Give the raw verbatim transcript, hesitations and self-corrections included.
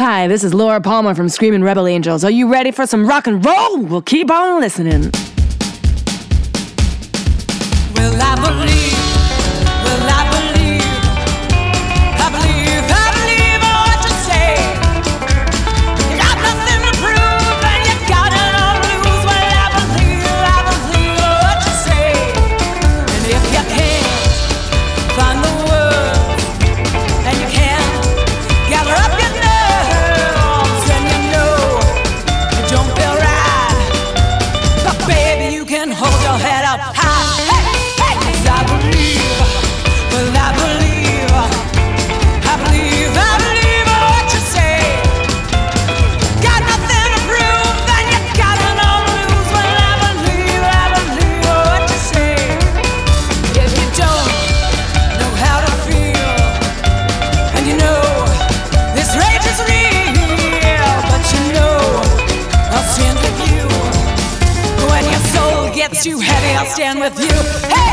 Hi, this is Laura Palmer from Screaming Rebel Angels. Are you ready for some rock and roll? Well, keep on listening. Will I believe? Will I believe? I believe, I believe what you say. You got nothing to prove and you got it all to lose. Well, I believe, I believe what you say. And if you can't find the words and you can't gather up your nerves and you know you don't feel right, but baby, you can hold your head up high. I believe, well I believe, I believe, I believe what you say. Got nothing to prove, then you got it all to lose. Well I believe, I believe what you say. If you don't know how to feel, and you know this rage is real, but you know I'll stand with you. When your soul gets too heavy, I'll stand with you. Hey!